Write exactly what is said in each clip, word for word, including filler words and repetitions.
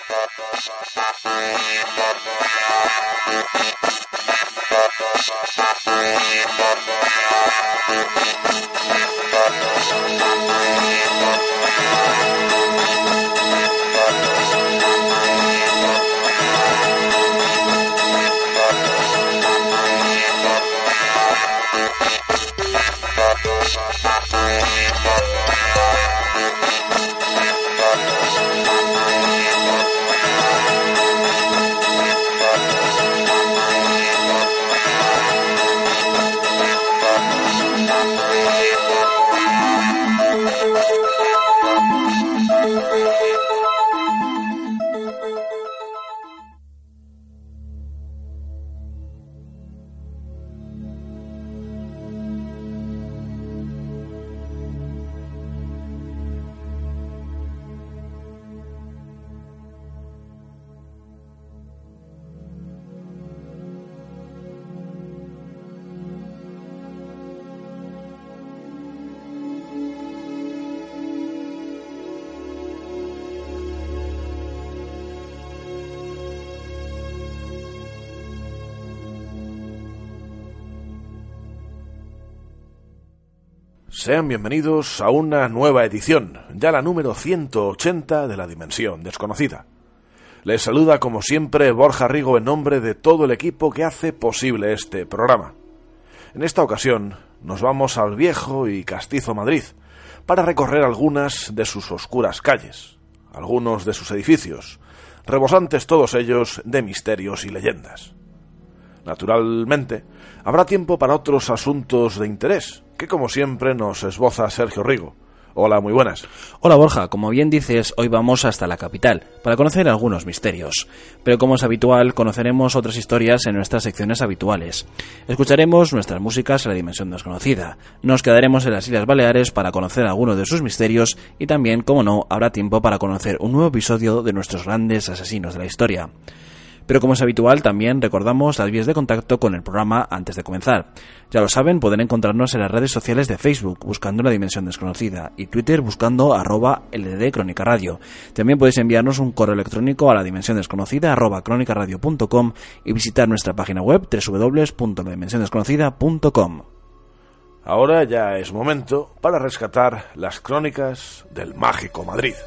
Sean bienvenidos a una nueva edición, ya la número ciento ochenta de La Dimensión Desconocida. Les saluda como siempre Borja Rigo en nombre de todo el equipo que hace posible este programa. En esta ocasión nos vamos al viejo y castizo Madrid para recorrer algunas de sus oscuras calles, algunos de sus edificios, rebosantes todos ellos de misterios y leyendas. Naturalmente, habrá tiempo para otros asuntos de interés, que como siempre nos esboza Sergio Rigo. Hola, muy buenas. Hola Borja, como bien dices, hoy vamos hasta la capital, para conocer algunos misterios. Pero como es habitual, conoceremos otras historias en nuestras secciones habituales. Escucharemos nuestras músicas en La Dimensión Desconocida. Nos quedaremos en las Islas Baleares para conocer algunos de sus misterios y también, como no, habrá tiempo para conocer un nuevo episodio de nuestros grandes asesinos de la historia. Pero como es habitual, también recordamos las vías de contacto con el programa antes de comenzar. Ya lo saben, pueden encontrarnos en las redes sociales de Facebook buscando La Dimensión Desconocida y Twitter buscando arroba L D D Crónica Radio. También podéis enviarnos un correo electrónico a la dimensión desconocida arroba cronicaradio punto com y visitar nuestra página web doble u doble u doble u punto la dimensión desconocida punto com. Ahora ya es momento para rescatar las crónicas del mágico Madrid.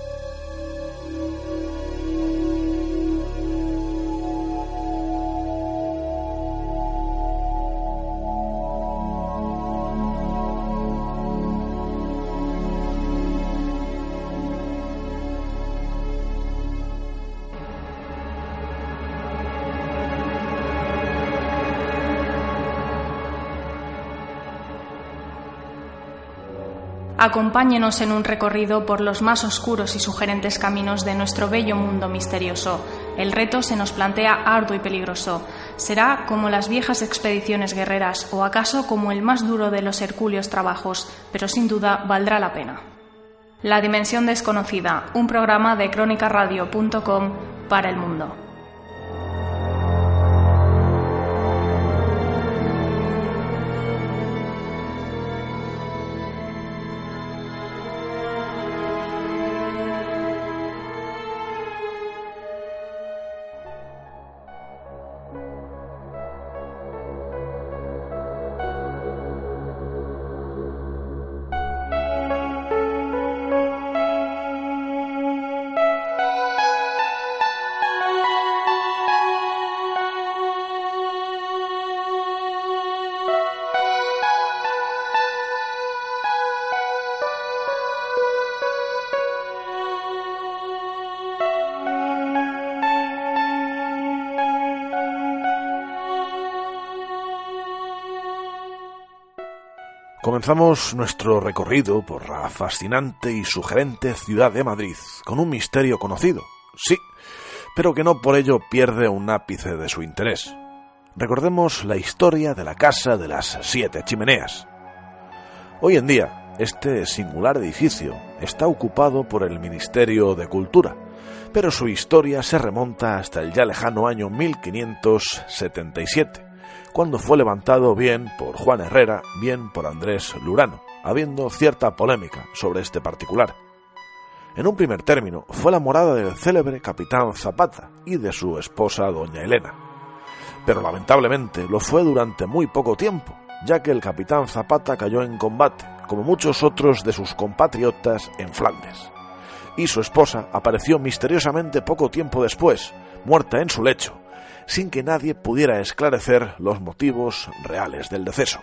Acompáñenos en un recorrido por los más oscuros y sugerentes caminos de nuestro bello mundo misterioso. El reto se nos plantea arduo y peligroso. ¿Será como las viejas expediciones guerreras o acaso como el más duro de los hercúleos trabajos? Pero sin duda valdrá la pena. La Dimensión Desconocida, un programa de crónica radio punto com para el mundo. Comenzamos nuestro recorrido por la fascinante y sugerente ciudad de Madrid, con un misterio conocido, sí, pero que no por ello pierde un ápice de su interés. Recordemos la historia de la Casa de las Siete Chimeneas. Hoy en día, este singular edificio está ocupado por el Ministerio de Cultura, pero su historia se remonta hasta el ya lejano año mil quinientos setenta y siete, cuando fue levantado bien por Juan Herrera, bien por Andrés Lurano, habiendo cierta polémica sobre este particular. En un primer término, fue la morada del célebre capitán Zapata y de su esposa doña Elena. Pero lamentablemente lo fue durante muy poco tiempo, ya que el capitán Zapata cayó en combate, como muchos otros de sus compatriotas en Flandes, y su esposa apareció misteriosamente poco tiempo después, muerta en su lecho, sin que nadie pudiera esclarecer los motivos reales del deceso.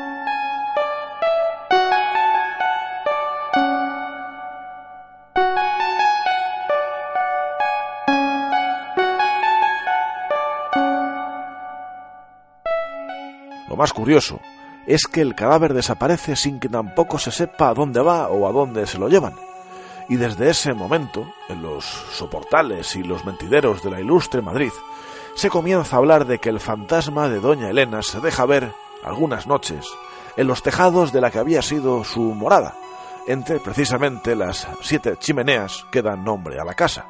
Lo más curioso es que el cadáver desaparece sin que tampoco se sepa a dónde va o a dónde se lo llevan. Y desde ese momento, en los soportales y los mentideros de la ilustre Madrid, se comienza a hablar de que el fantasma de doña Elena se deja ver, algunas noches, en los tejados de la que había sido su morada, entre precisamente las siete chimeneas que dan nombre a la casa.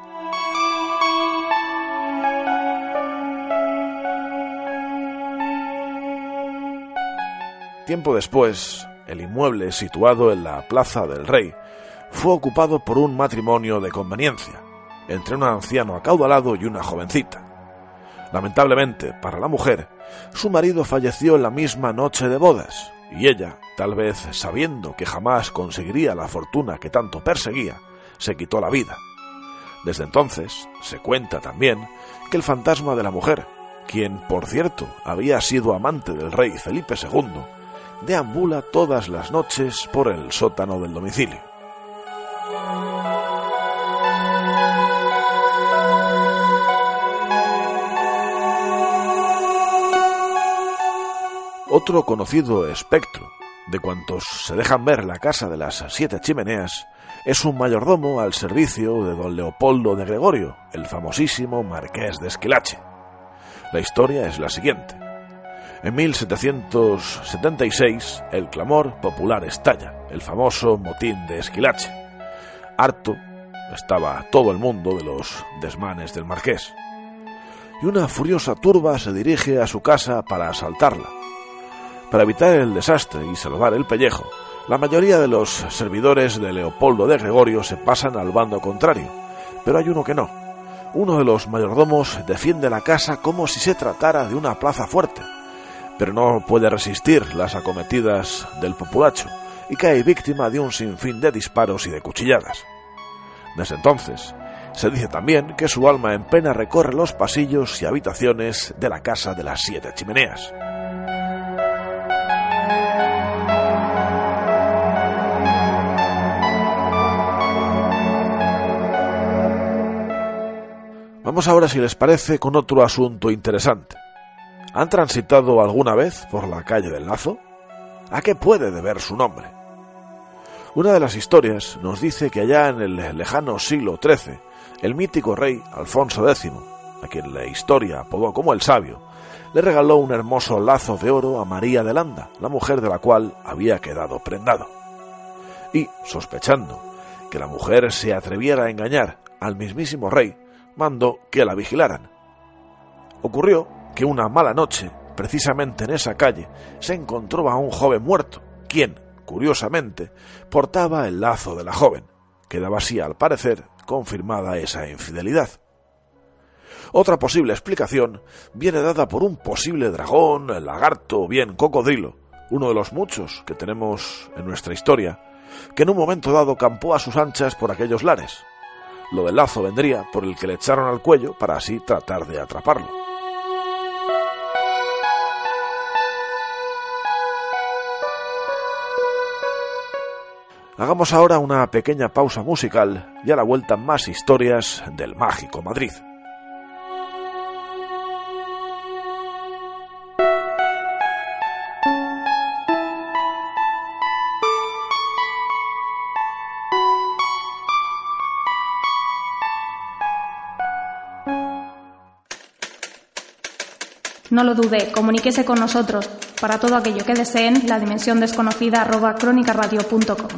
Tiempo después, el inmueble situado en la Plaza del Rey fue ocupado por un matrimonio de conveniencia, entre un anciano acaudalado y una jovencita. Lamentablemente, para la mujer, su marido falleció en la misma noche de bodas, y ella, tal vez sabiendo que jamás conseguiría la fortuna que tanto perseguía, se quitó la vida. Desde entonces, se cuenta también que el fantasma de la mujer, quien, por cierto, había sido amante del rey Felipe segundo, deambula todas las noches por el sótano del domicilio. Otro conocido espectro, de cuantos se dejan ver en la casa de las siete chimeneas, es un mayordomo al servicio de don Leopoldo de Gregorio, el famosísimo marqués de Esquilache. La historia es la siguiente. En mil setecientos setenta y seis, el clamor popular estalla, el famoso motín de Esquilache. Harto estaba todo el mundo de los desmanes del marqués, y una furiosa turba se dirige a su casa para asaltarla. Para evitar el desastre y salvar el pellejo, la mayoría de los servidores de Leopoldo de Gregorio se pasan al bando contrario, pero hay uno que no. Uno de los mayordomos defiende la casa como si se tratara de una plaza fuerte, pero no puede resistir las acometidas del populacho y cae víctima de un sinfín de disparos y de cuchilladas. Desde entonces, se dice también que su alma en pena recorre los pasillos y habitaciones de la casa de las siete chimeneas. Vamos ahora, si les parece, con otro asunto interesante. ¿Han transitado alguna vez por la calle del Lazo? ¿A qué puede deber su nombre? Una de las historias nos dice que allá en el lejano siglo trece, el mítico rey Alfonso décimo, a quien la historia apodó como el Sabio, le regaló un hermoso lazo de oro a María de Landa, la mujer de la cual había quedado prendado. Y, sospechando que la mujer se atreviera a engañar al mismísimo rey, mandó que la vigilaran. Ocurrió que una mala noche, precisamente en esa calle, se encontró a un joven muerto, quien, curiosamente, portaba el lazo de la joven. Quedaba así, al parecer, confirmada esa infidelidad. Otra posible explicación viene dada por un posible dragón, lagarto o bien cocodrilo, uno de los muchos que tenemos en nuestra historia, que en un momento dado campó a sus anchas por aquellos lares. Lo del lazo vendría por el que le echaron al cuello para así tratar de atraparlo. Hagamos ahora una pequeña pausa musical y a la vuelta más historias del mágico Madrid. No lo dude, comuníquese con nosotros para todo aquello que deseen, la dimensión desconocida arroba crónicaradio punto com.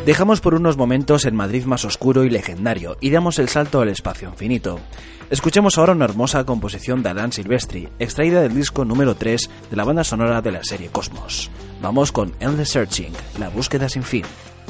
Dejamos por unos momentos el Madrid más oscuro y legendario y damos el salto al espacio infinito. Escuchemos ahora una hermosa composición de Alan Silvestri, extraída del disco número tres de la banda sonora de la serie Cosmos. Vamos con Endless Searching, la búsqueda sin fin.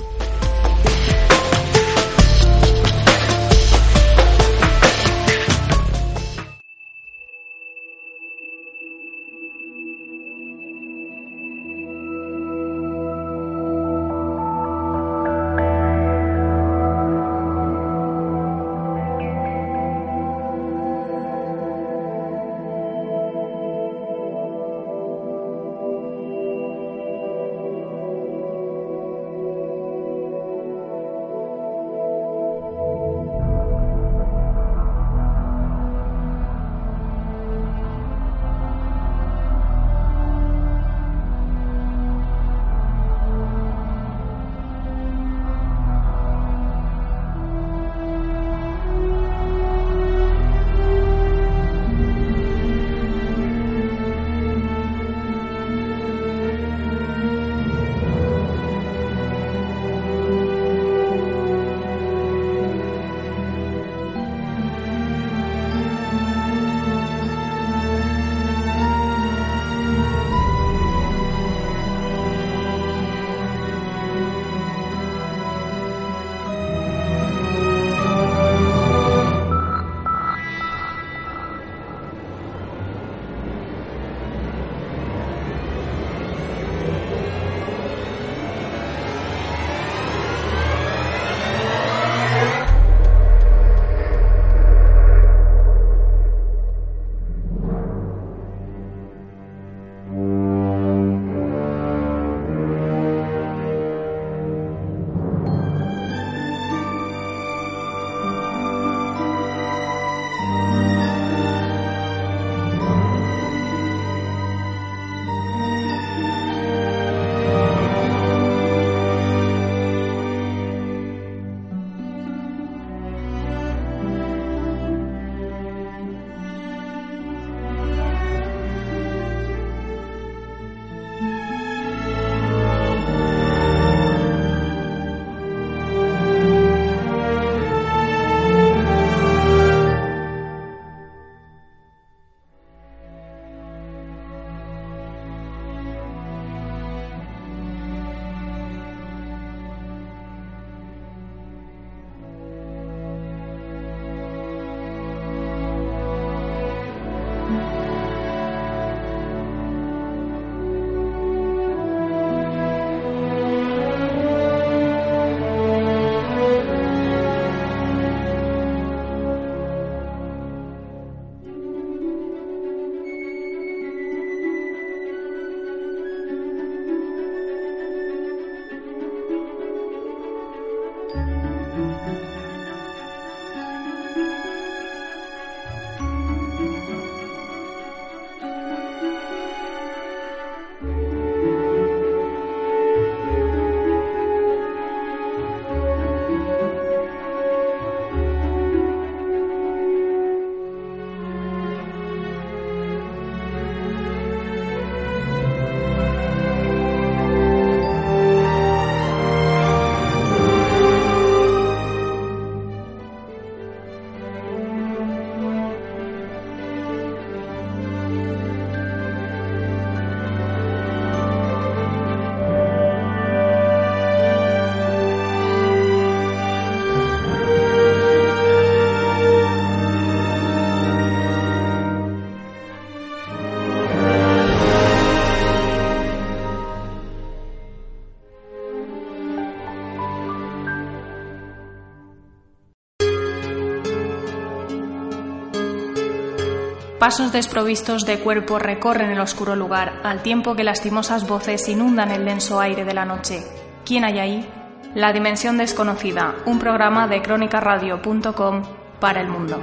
Pasos desprovistos de cuerpo recorren el oscuro lugar, al tiempo que lastimosas voces inundan el denso aire de la noche. ¿Quién hay ahí? La Dimensión Desconocida, un programa de crónica radio punto com para el mundo.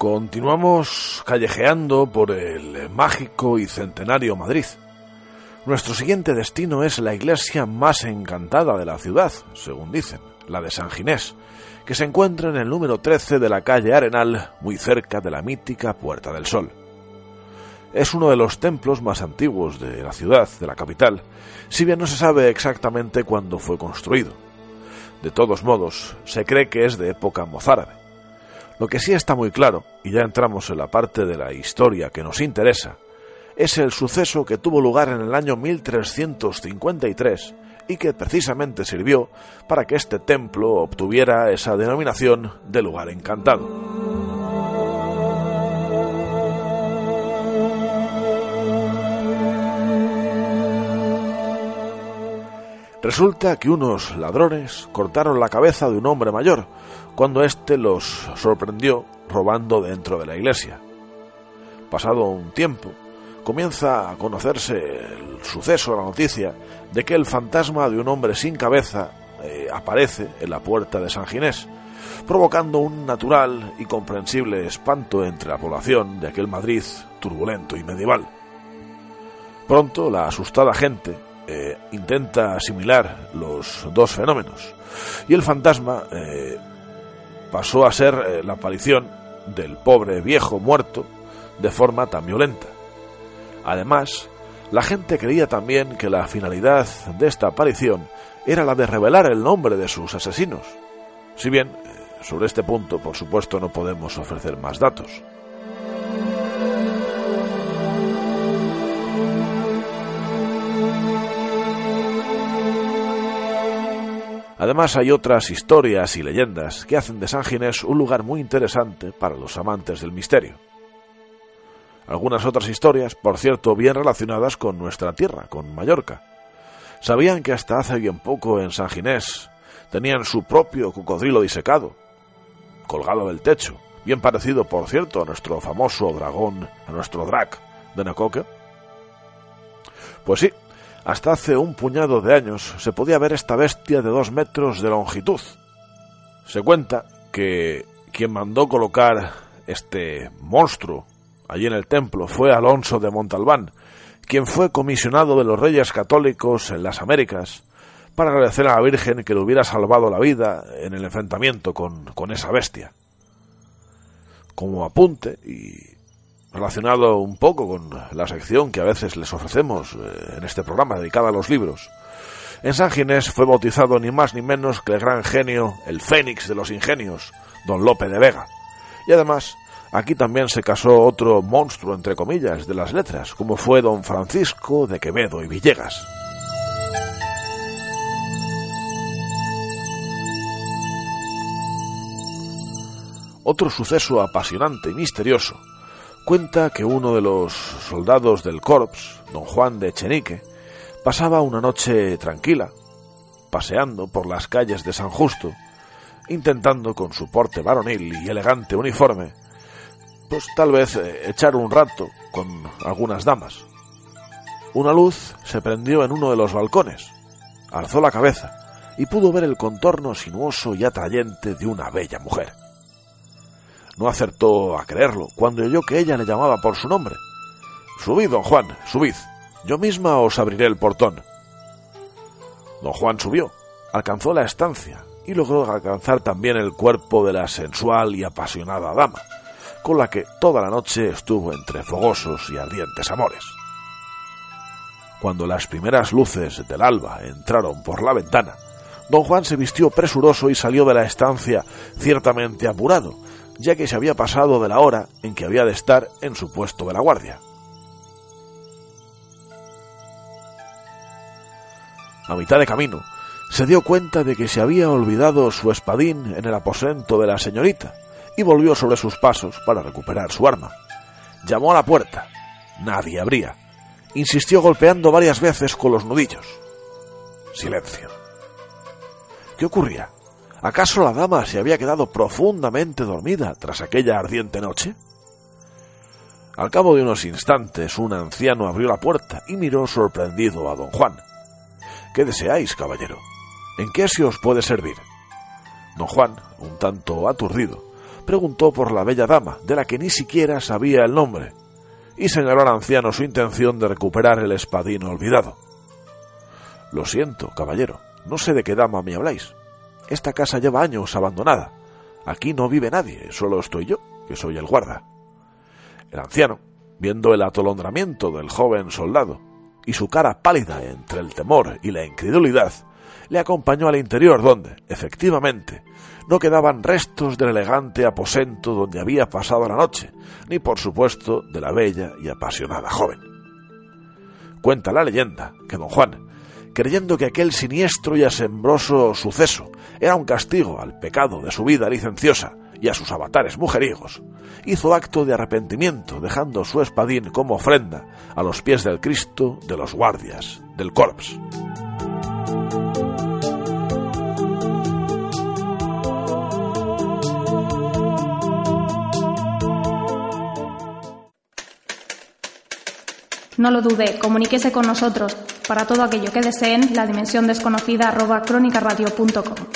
Continuamos callejeando por el mágico y centenario Madrid. Nuestro siguiente destino es la iglesia más encantada de la ciudad, según dicen, la de San Ginés, que se encuentra en el número trece de la calle Arenal, muy cerca de la mítica Puerta del Sol. Es uno de los templos más antiguos de la ciudad, de la capital, si bien no se sabe exactamente cuándo fue construido. De todos modos, se cree que es de época mozárabe. Lo que sí está muy claro, y ya entramos en la parte de la historia que nos interesa, es el suceso que tuvo lugar en el año mil trescientos cincuenta y tres y que precisamente sirvió para que este templo obtuviera esa denominación de lugar encantado. Resulta que unos ladrones cortaron la cabeza de un hombre mayor cuando éste los sorprendió robando dentro de la iglesia. Pasado un tiempo, comienza a conocerse el suceso, la noticia, de que el fantasma de un hombre sin cabeza eh, aparece en la puerta de San Ginés, provocando un natural y comprensible espanto entre la población de aquel Madrid turbulento y medieval. Pronto la asustada gente eh, intenta asimilar los dos fenómenos, y el fantasma eh, pasó a ser eh, la aparición del pobre viejo muerto de forma tan violenta. Además, la gente creía también que la finalidad de esta aparición era la de revelar el nombre de sus asesinos. Si bien, sobre este punto, por supuesto, no podemos ofrecer más datos. Además, hay otras historias y leyendas que hacen de San Ginés un lugar muy interesante para los amantes del misterio. Algunas otras historias, por cierto, bien relacionadas con nuestra tierra, con Mallorca. ¿Sabían que hasta hace bien poco en San Ginés tenían su propio cocodrilo disecado, colgado del techo, bien parecido, por cierto, a nuestro famoso dragón, a nuestro drac de Nacoque? Pues sí, hasta hace un puñado de años se podía ver esta bestia de dos metros de longitud. Se cuenta que quien mandó colocar este monstruo allí en el templo fue Alonso de Montalbán, quien fue comisionado de los Reyes Católicos en las Américas para agradecer a la Virgen que le hubiera salvado la vida en el enfrentamiento con, con esa bestia. Como apunte, y relacionado un poco con la sección que a veces les ofrecemos en este programa dedicada a los libros, en San Ginés fue bautizado ni más ni menos que el gran genio, el Fénix de los ingenios, don Lope de Vega. Y además, aquí también se casó otro monstruo, entre comillas, de las letras, como fue don Francisco de Quevedo y Villegas. Otro suceso apasionante y misterioso cuenta que uno de los soldados del Corps, don Juan de Echenique, pasaba una noche tranquila, paseando por las calles de San Justo, intentando con su porte varonil y elegante uniforme, pues tal vez eh, echar un rato con algunas damas. Una luz se prendió en uno de los balcones, alzó la cabeza y pudo ver el contorno sinuoso y atrayente de una bella mujer. No acertó a creerlo cuando oyó que ella le llamaba por su nombre. «Subid, don Juan, subid, yo misma os abriré el portón». Don Juan subió, alcanzó la estancia y logró alcanzar también el cuerpo de la sensual y apasionada dama, con la que toda la noche estuvo entre fogosos y ardientes amores. Cuando las primeras luces del alba entraron por la ventana, don Juan se vistió presuroso y salió de la estancia ciertamente apurado, ya que se había pasado de la hora en que había de estar en su puesto de la guardia. A mitad de camino, se dio cuenta de que se había olvidado su espadín en el aposento de la señorita, y volvió sobre sus pasos para recuperar su arma. Llamó a la puerta. Nadie abría. Insistió golpeando varias veces con los nudillos. Silencio. ¿Qué ocurría? ¿Acaso la dama se había quedado profundamente dormida tras aquella ardiente noche? Al cabo de unos instantes, un anciano abrió la puerta y miró sorprendido a don Juan. «¿Qué deseáis, caballero? ¿En qué se os puede servir?» Don Juan, un tanto aturdido, preguntó por la bella dama, de la que ni siquiera sabía el nombre, y señaló al anciano su intención de recuperar el espadín olvidado. «Lo siento, caballero, no sé de qué dama me habláis. Esta casa lleva años abandonada. Aquí no vive nadie, solo estoy yo, que soy el guarda». El anciano, viendo el atolondramiento del joven soldado y su cara pálida entre el temor y la incredulidad, le acompañó al interior donde, efectivamente, no quedaban restos del elegante aposento donde había pasado la noche, ni por supuesto de la bella y apasionada joven. Cuenta la leyenda que don Juan, creyendo que aquel siniestro y asombroso suceso era un castigo al pecado de su vida licenciosa y a sus avatares mujeriegos, hizo acto de arrepentimiento dejando su espadín como ofrenda a los pies del Cristo de los guardias del Corps. No lo dude, comuníquese con nosotros. Para todo aquello que deseen, la dimensión desconocida arroba crónicaradio punto com.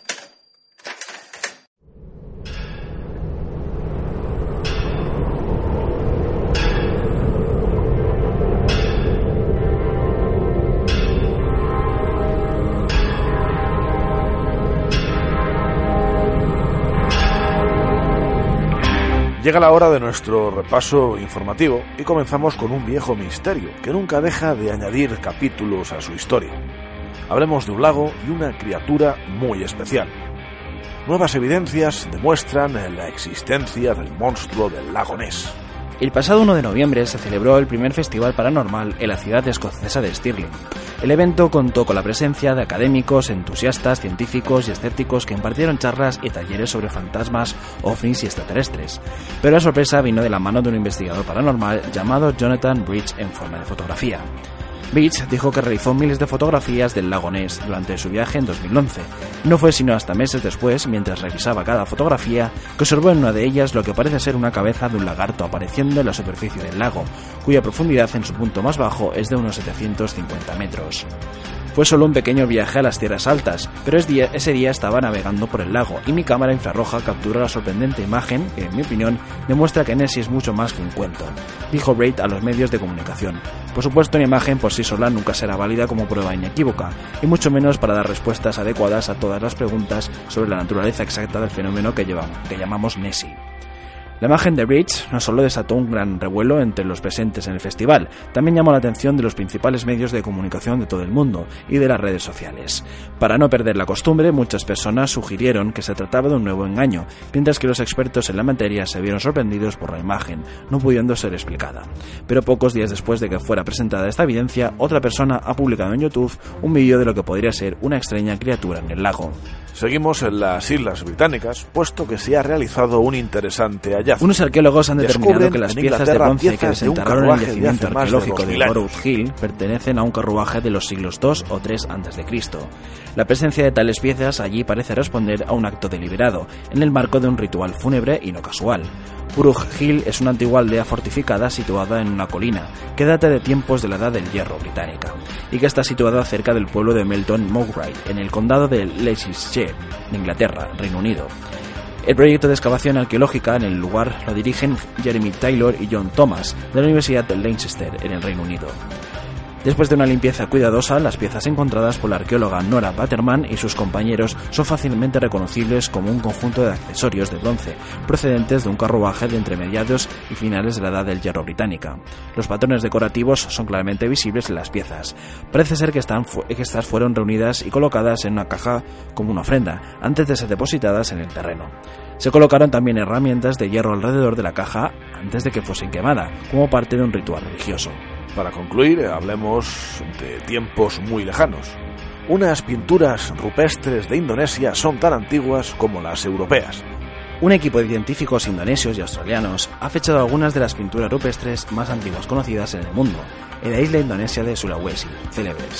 Llega la hora de nuestro repaso informativo y comenzamos con un viejo misterio que nunca deja de añadir capítulos a su historia. Hablemos de un lago y una criatura muy especial. Nuevas evidencias demuestran la existencia del monstruo del lago Ness. El pasado uno de noviembre se celebró el primer festival paranormal en la ciudad escocesa de Stirling. El evento contó con la presencia de académicos, entusiastas, científicos y escépticos que impartieron charlas y talleres sobre fantasmas, ovnis y extraterrestres. Pero la sorpresa vino de la mano de un investigador paranormal llamado Jonathan Bridge en forma de fotografía. Bridge dijo que realizó miles de fotografías del lago Ness durante su viaje en dos mil once. No fue sino hasta meses después, mientras revisaba cada fotografía, que observó en una de ellas lo que parece ser una cabeza de un lagarto apareciendo en la superficie del lago, cuya profundidad en su punto más bajo es de unos setecientos cincuenta metros. Fue solo un pequeño viaje a las tierras altas, pero ese día estaba navegando por el lago y mi cámara infrarroja capturó la sorprendente imagen que, en mi opinión, demuestra que Nessie es mucho más que un cuento, dijo Braid a los medios de comunicación. Por supuesto, una imagen por sí sola nunca será válida como prueba inequívoca, y mucho menos para dar respuestas adecuadas a todas las preguntas sobre la naturaleza exacta del fenómeno que, llevamos, que llamamos Nessie. La imagen de Bridge no solo desató un gran revuelo entre los presentes en el festival, también llamó la atención de los principales medios de comunicación de todo el mundo y de las redes sociales. Para no perder la costumbre, muchas personas sugirieron que se trataba de un nuevo engaño, mientras que los expertos en la materia se vieron sorprendidos por la imagen, no pudiendo ser explicada. Pero pocos días después de que fuera presentada esta evidencia, otra persona ha publicado en YouTube un vídeo de lo que podría ser una extraña criatura en el lago. Seguimos en las Islas Británicas, puesto que se ha realizado un interesante hallazgo. Unos arqueólogos han determinado Descubren que las en piezas de Inglaterra bronce que piezas de un desenterraron en el carruaje de yacimiento hace más de arqueológico dos de mil años. Borough Hill pertenecen a un carruaje de los siglos dos o tres antes de Cristo. La presencia de tales piezas allí parece responder a un acto deliberado, en el marco de un ritual fúnebre y no casual. Borough Hill es una antigua aldea fortificada situada en una colina, que data de tiempos de la Edad del Hierro británica, y que está situada cerca del pueblo de Melton Mowbray, en el condado de Leicestershire, en Inglaterra, Reino Unido. El proyecto de excavación arqueológica en el lugar lo dirigen Jeremy Taylor y John Thomas, de la Universidad de Leicester, en el Reino Unido. Después de una limpieza cuidadosa, las piezas encontradas por la arqueóloga Nora Batterman y sus compañeros son fácilmente reconocibles como un conjunto de accesorios de bronce, procedentes de un carruaje de entre mediados y finales de la Edad del Hierro británica. Los patrones decorativos son claramente visibles en las piezas. Parece ser que, están fu- que estas fueron reunidas y colocadas en una caja como una ofrenda, antes de ser depositadas en el terreno. Se colocaron también herramientas de hierro alrededor de la caja antes de que fuesen quemada, como parte de un ritual religioso. Para concluir, hablemos de tiempos muy lejanos. Unas pinturas rupestres de Indonesia son tan antiguas como las europeas. Un equipo de científicos indonesios y australianos ha fechado algunas de las pinturas rupestres más antiguas conocidas en el mundo, en la isla indonesia de Sulawesi, célebres.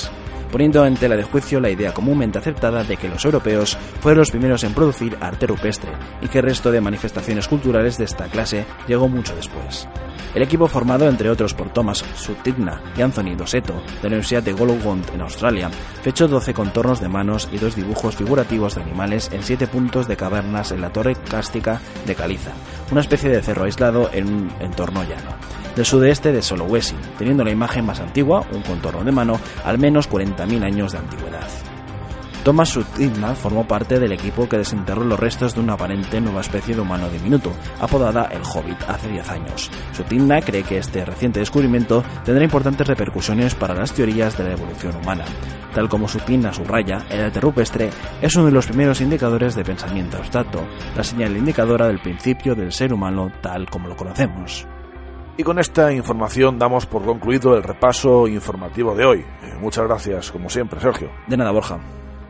poniendo en tela de juicio la idea comúnmente aceptada de que los europeos fueron los primeros en producir arte rupestre y que el resto de manifestaciones culturales de esta clase llegó mucho después. El equipo, formado entre otros por Thomas Sutigna y Anthony Dossetto de la Universidad de Wollongong en Australia, fechó doce contornos de manos y dos dibujos figurativos de animales en siete puntos de cavernas en la torre cástica de Caliza, una especie de cerro aislado en un entorno llano, del sudeste de Sulawesi, teniendo la imagen más antigua, un contorno de mano, al menos cuarenta mil años de antigüedad. Thomas Sutigna formó parte del equipo que desenterró los restos de una aparente nueva especie de humano diminuto, apodada el Hobbit, hace diez años. Sutigna cree que este reciente descubrimiento tendrá importantes repercusiones para las teorías de la evolución humana. Tal como Sutigna subraya, el arte rupestre es uno de los primeros indicadores de pensamiento abstracto, la señal indicadora del principio del ser humano tal como lo conocemos. Y con esta información damos por concluido el repaso informativo de hoy. Muchas gracias, como siempre, Sergio. De nada, Borja.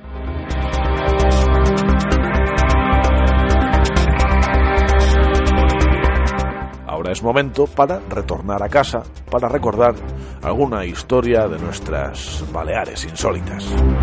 Ahora es momento para retornar a casa, para recordar alguna historia de nuestras Baleares insólitas.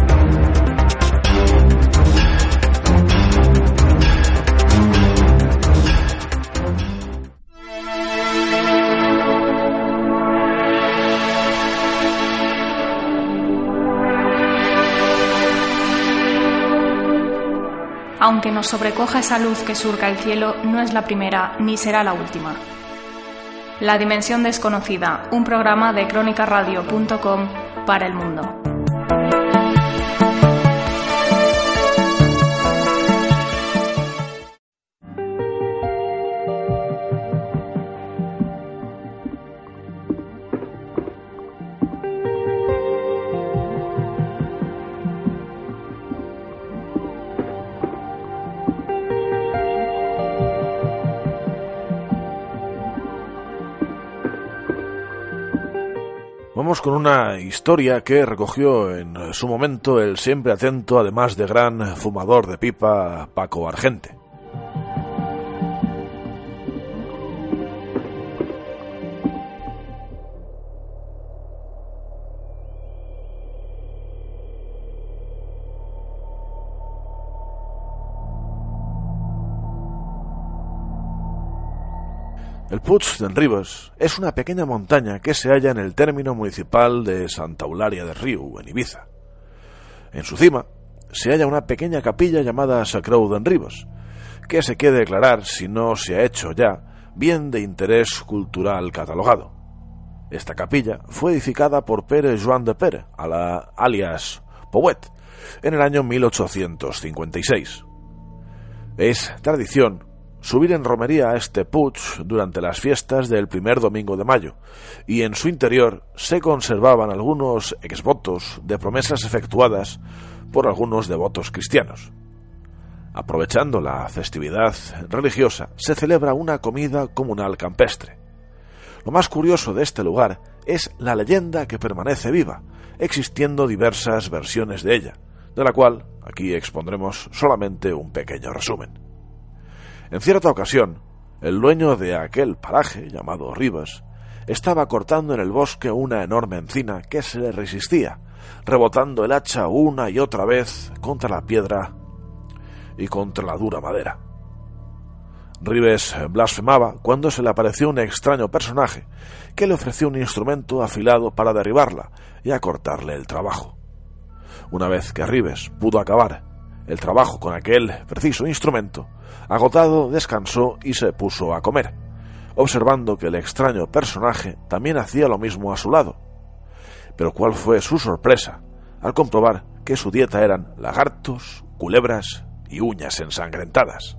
Aunque nos sobrecoja esa luz que surca el cielo, no es la primera ni será la última. La Dimensión Desconocida, un programa de crónica radio punto com para el mundo. Vamos con una historia que recogió en su momento el siempre atento, además de gran fumador de pipa, Paco Argente. El Puig d'en Ribes es una pequeña montaña que se halla en el término municipal de Santa Eulalia del Riu, en Ibiza. En su cima se halla una pequeña capilla llamada Sa Creu d'en Ribes, que se quiere declarar, si no se ha hecho ya, bien de interés cultural catalogado. Esta capilla fue edificada por Pere Joan de Pere, a la, alias Pouet, en el año mil ochocientos cincuenta y seis. Es tradición subir en romería a este puig durante las fiestas del primer domingo de mayo, y en su interior se conservaban algunos exvotos de promesas efectuadas por algunos devotos cristianos. Aprovechando la festividad religiosa, se celebra una comida comunal campestre. Lo más curioso de este lugar es la leyenda que permanece viva, existiendo diversas versiones de ella, de la cual aquí expondremos solamente un pequeño resumen. En cierta ocasión, el dueño de aquel paraje, llamado Ribes, estaba cortando en el bosque una enorme encina que se le resistía, rebotando el hacha una y otra vez contra la piedra y contra la dura madera. Ribes blasfemaba cuando se le apareció un extraño personaje que le ofreció un instrumento afilado para derribarla y acortarle el trabajo. Una vez que Ribes pudo acabar el trabajo con aquel preciso instrumento, agotado descansó y se puso a comer, observando que el extraño personaje también hacía lo mismo a su lado. Pero cuál fue su sorpresa al comprobar que su dieta eran lagartos, culebras y uñas ensangrentadas.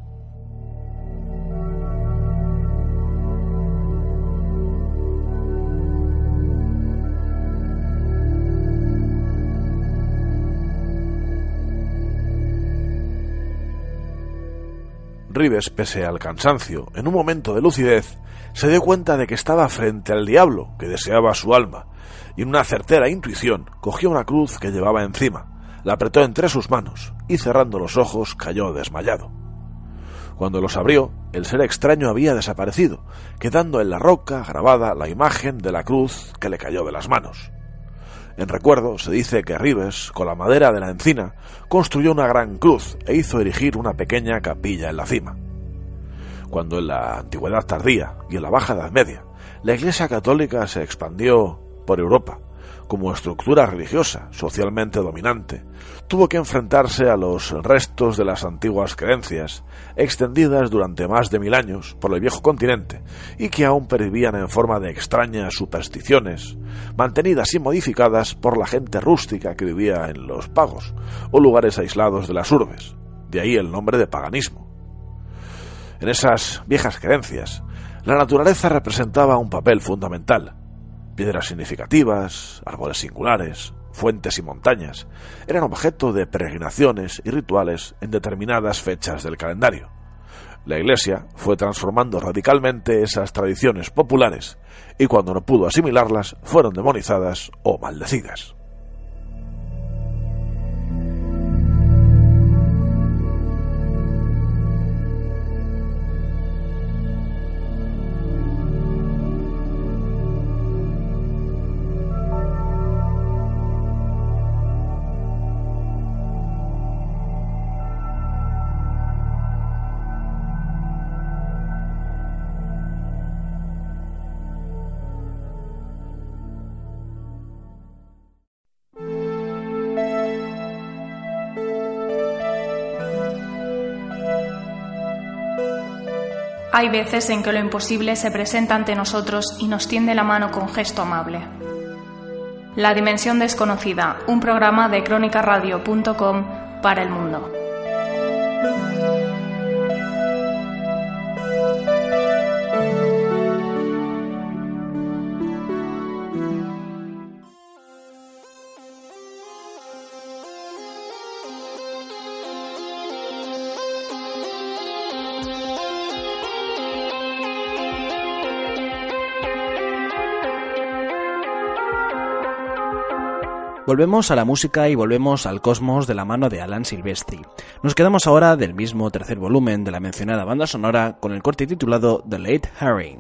Ribes, pese al cansancio, en un momento de lucidez, se dio cuenta de que estaba frente al diablo que deseaba su alma, y en una certera intuición cogió una cruz que llevaba encima, la apretó entre sus manos y cerrando los ojos cayó desmayado. Cuando los abrió, el ser extraño había desaparecido, quedando en la roca grabada la imagen de la cruz que le cayó de las manos. En recuerdo, se dice que Ribes, con la madera de la encina, construyó una gran cruz e hizo erigir una pequeña capilla en la cima. Cuando en la Antigüedad tardía y en la Baja Edad Media, la Iglesia católica se expandió por Europa, como estructura religiosa socialmente dominante, tuvo que enfrentarse a los restos de las antiguas creencias, extendidas durante más de mil años por el viejo continente y que aún pervivían en forma de extrañas supersticiones, mantenidas y modificadas por la gente rústica que vivía en los pagos o lugares aislados de las urbes, de ahí el nombre de paganismo. En esas viejas creencias, la naturaleza representaba un papel fundamental. Piedras significativas, árboles singulares, fuentes y montañas eran objeto de peregrinaciones y rituales en determinadas fechas del calendario. La Iglesia fue transformando radicalmente esas tradiciones populares y cuando no pudo asimilarlas fueron demonizadas o maldecidas. Hay veces en que lo imposible se presenta ante nosotros y nos tiende la mano con gesto amable. La Dimensión Desconocida, un programa de crónica radio punto com para el mundo. Volvemos a la música y volvemos al cosmos de la mano de Alan Silvestri. Nos quedamos ahora del mismo tercer volumen de la mencionada banda sonora con el corte titulado The Late Herring.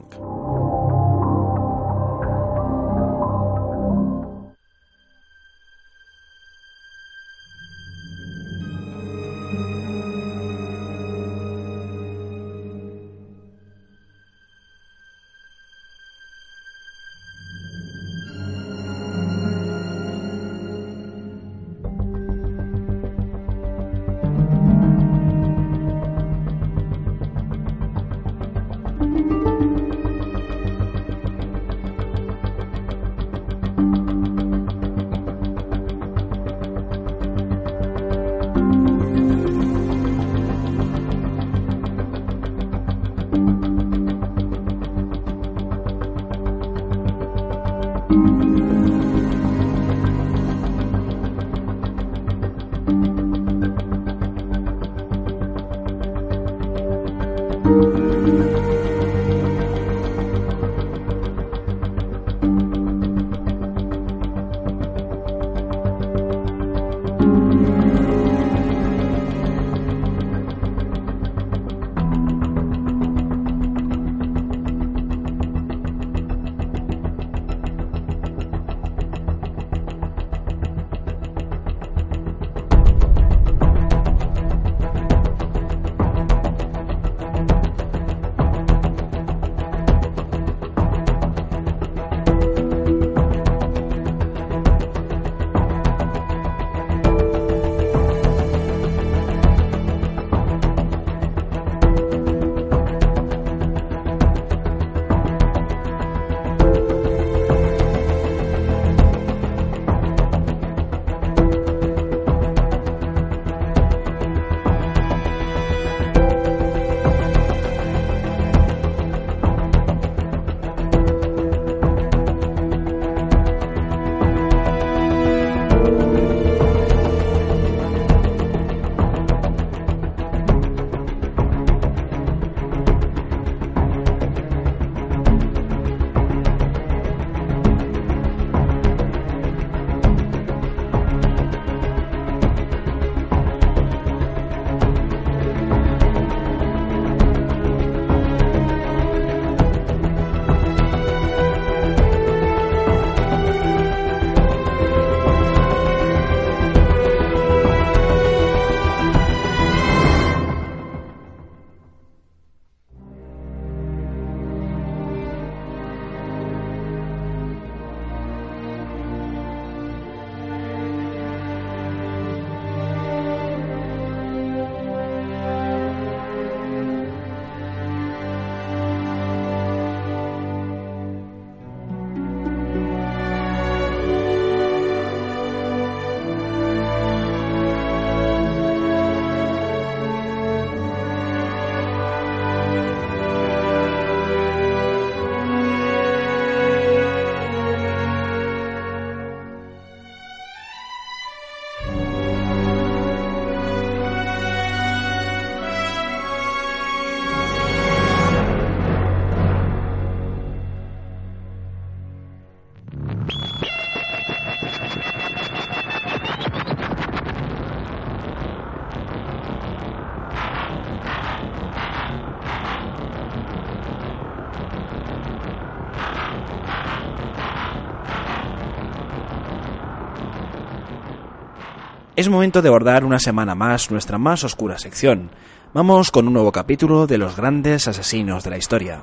Es momento de abordar una semana más nuestra más oscura sección. Vamos con un nuevo capítulo de los grandes asesinos de la historia.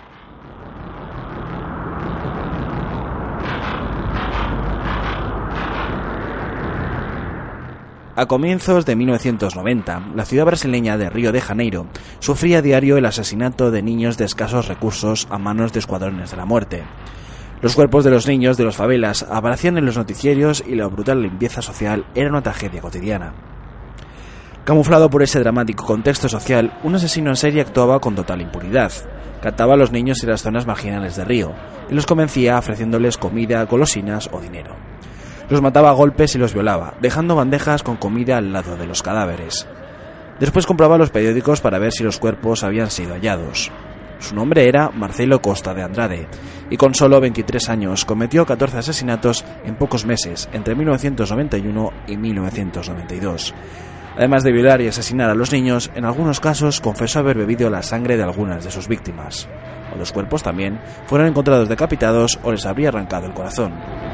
A comienzos de mil novecientos noventa, la ciudad brasileña de Río de Janeiro sufría a diario el asesinato de niños de escasos recursos a manos de escuadrones de la muerte. Los cuerpos de los niños de los favelas aparecían en los noticiarios y la brutal limpieza social era una tragedia cotidiana. Camuflado por ese dramático contexto social, un asesino en serie actuaba con total impunidad. Captaba a los niños en las zonas marginales de Río y los convencía ofreciéndoles comida, golosinas o dinero. Los mataba a golpes y los violaba, dejando bandejas con comida al lado de los cadáveres. Después compraba los periódicos para ver si los cuerpos habían sido hallados. Su nombre era Marcelo Costa de Andrade, y con solo veintitrés años cometió catorce asesinatos en pocos meses, entre mil novecientos noventa y uno y mil novecientos noventa y dos. Además de violar y asesinar a los niños, en algunos casos confesó haber bebido la sangre de algunas de sus víctimas. O los cuerpos también fueron encontrados decapitados o les habría arrancado el corazón.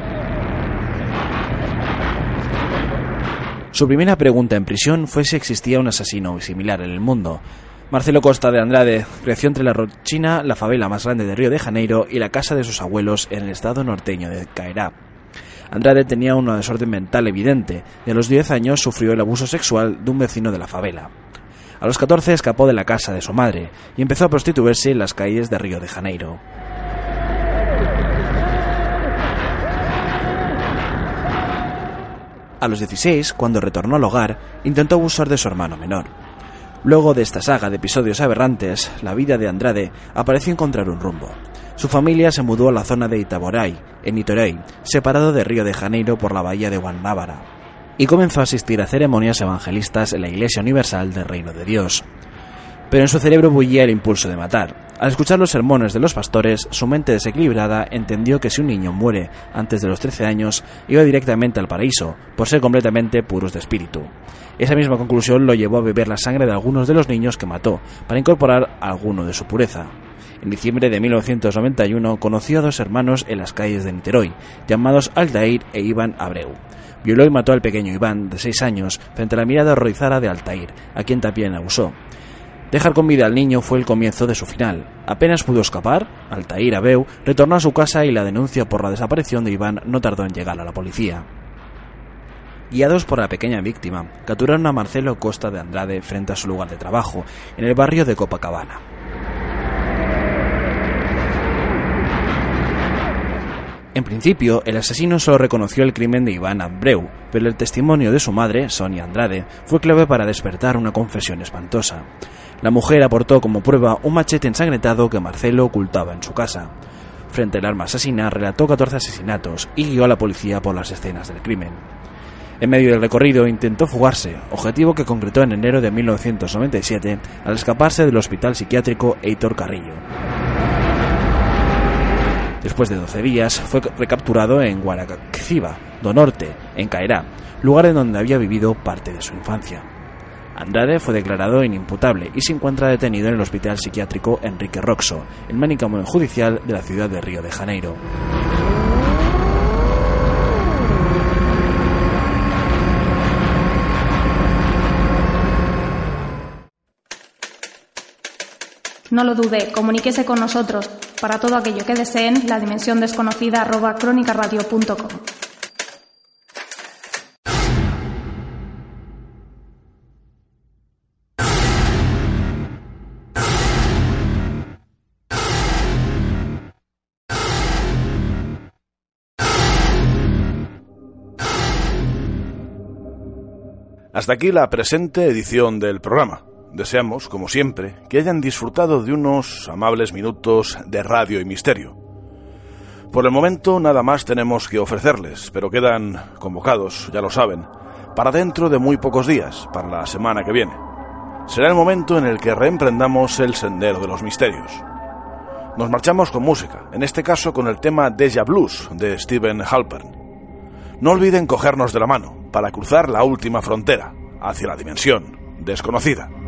Su primera pregunta en prisión fue si existía un asesino similar en el mundo. Marcelo Costa de Andrade creció entre la Rochina, la favela más grande de Río de Janeiro, y la casa de sus abuelos en el estado norteño de Cairá. Andrade tenía una desorden mental evidente y a los diez años sufrió el abuso sexual de un vecino de la favela. A los catorce escapó de la casa de su madre y empezó a prostituirse en las calles de Río de Janeiro. A los dieciséis, cuando retornó al hogar, intentó abusar de su hermano menor. Luego de esta saga de episodios aberrantes, la vida de Andrade pareció encontrar un rumbo. Su familia se mudó a la zona de Itaboraí, en Itorei, separado de Río de Janeiro por la bahía de Guanabara, y comenzó a asistir a ceremonias evangelistas en la Iglesia Universal del Reino de Dios. Pero en su cerebro bullía el impulso de matar. Al escuchar los sermones de los pastores, su mente desequilibrada entendió que si un niño muere antes de los trece años, iba directamente al paraíso, por ser completamente puros de espíritu. Esa misma conclusión lo llevó a beber la sangre de algunos de los niños que mató, para incorporar alguno de su pureza. En diciembre de mil novecientos noventa y uno conoció a dos hermanos en las calles de Niterói, llamados Altair e Iván Abreu. Violó y mató al pequeño Iván, de seis años, frente a la mirada horrorizada de Altair, a quien también abusó. Dejar con vida al niño fue el comienzo de su final. Apenas pudo escapar, Altair Abreu retornó a su casa y la denuncia por la desaparición de Iván no tardó en llegar a la policía. Guiados por la pequeña víctima, capturaron a Marcelo Costa de Andrade frente a su lugar de trabajo, en el barrio de Copacabana. En principio, el asesino solo reconoció el crimen de Iván Abreu, pero el testimonio de su madre, Sonia Andrade, fue clave para despertar una confesión espantosa. La mujer aportó como prueba un machete ensangrentado que Marcelo ocultaba en su casa. Frente al arma asesina, relató catorce asesinatos y guió a la policía por las escenas del crimen. En medio del recorrido intentó fugarse, objetivo que concretó en enero de mil novecientos noventa y siete al escaparse del hospital psiquiátrico Heitor Carrillo. Después de doce días, fue recapturado en Guaraciba do Norte, en Cairá, lugar en donde había vivido parte de su infancia. Andrade fue declarado inimputable y se encuentra detenido en el hospital psiquiátrico Enrique Roxo, el manicomio judicial de la ciudad de Río de Janeiro. No lo dude, comuníquese con nosotros para todo aquello que deseen, la dimensión desconocida arroba crónicaradio punto com. Hasta aquí la presente edición del programa. Deseamos, como siempre, que hayan disfrutado de unos amables minutos de radio y misterio. Por el momento nada más tenemos que ofrecerles, pero quedan convocados, ya lo saben, para dentro de muy pocos días, para la semana que viene. Será el momento en el que reemprendamos el sendero de los misterios. Nos marchamos con música, en este caso con el tema Deja Blues de Stephen Halpern. No olviden cogernos de la mano para cruzar la última frontera, hacia la dimensión desconocida.